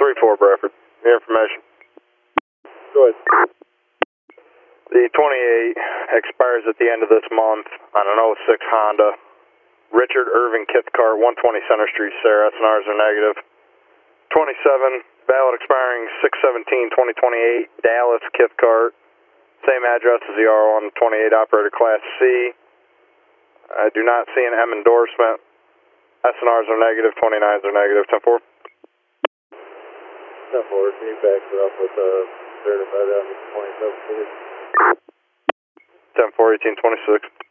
3-4 Bradford. The information. Go ahead. The 28 expires at the end of this month on an 06 Honda. Richard Irving Kithcart, 120 Center Street, Sarah. SNRs are negative. 27, valid expiring 6/17/2028, Dallas Kithcart. Same address as the R128, operator Class C. I do not see an M endorsement. SNRs are negative, 29s are negative. 10-4. 10-4, can you back it up with a certified on 27, please? 10-4, 1826.